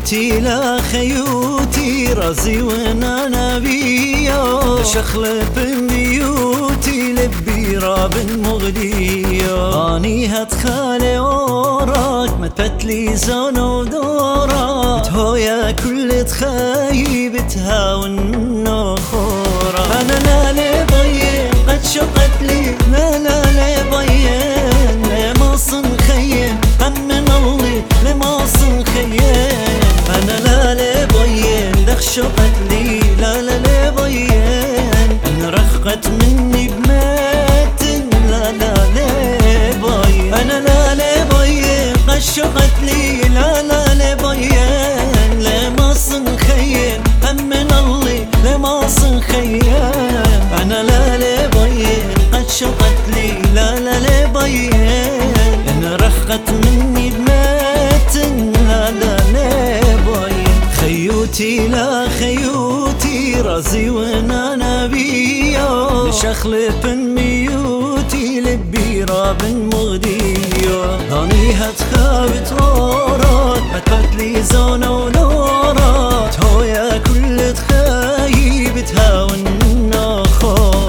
خيوتي لا خيوتي رازي وانا نبيو شخلب بيوتي لبي راب مغديو اني هتخالي وراك ما تبتلي زون ودورك هويا كل تخايبتها والنخورة انا لا لبين قد شقت لي لا لبين لما صن خيم هم من الله لما صن خيم انا لا لبين دخ شقت لي لا لبين ان رخت مني بمات لا لبين انا لا لبين قد شقت لي لا لبين لما صن خيم هم من الله لما صن خيم انا لا لبين قد شقت لي لا لبين ان رخت مني بمات لا لبين خيوتي لا خيوتي رازي وانا نبيو لشخلب ميوتي لبي راب مغديو اني هتخابت وراك هتبتلي زونة ونورات هويا كل تخايبتها والنخورة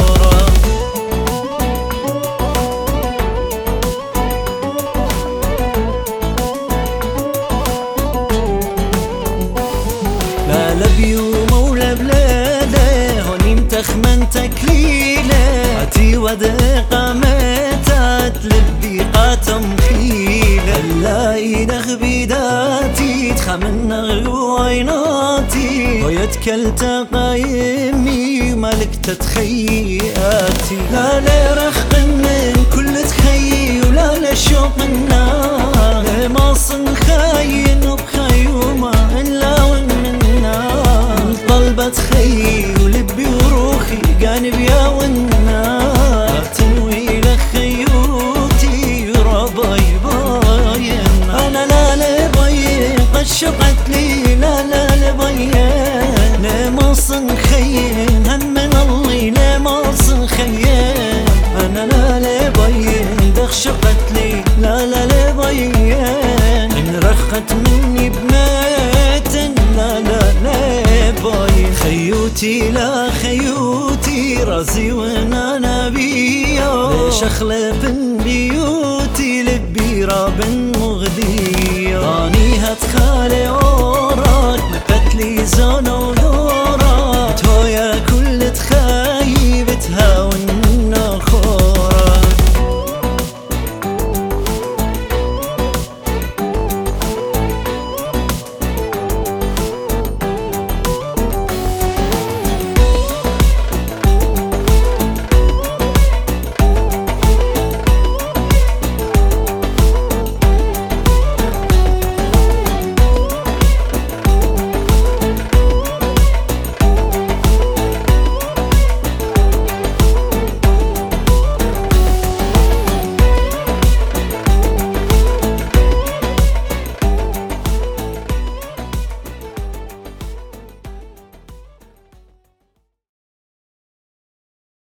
لا لبيوم ولا بلادة هوني متخمن تكليلة هاتي ودقة ماتت لبي قاتم خيلة لا إيدخ بيداتي تخمن نغلو عيناتي ويتكلت قايمي ملك تتخياتي لا لرخ من كل تخيي ولا لشوق النار لما صن خاين وبخيومة إلا ومنا طلبة خي ولبي وروخي جانب يا والنار تنوي لخيوتي رباي باين انا لا لبين قد شقت لي لا لبين لما صن خيم هم من الله لما صن خيم انا لا لبين دخ شقت لي لا لبين ان رخت مني بمات لا لبين خيوتي لا خيوتي رازي وانا نبيو شخلب بيوتي لبي راب مغديو اني هتخالي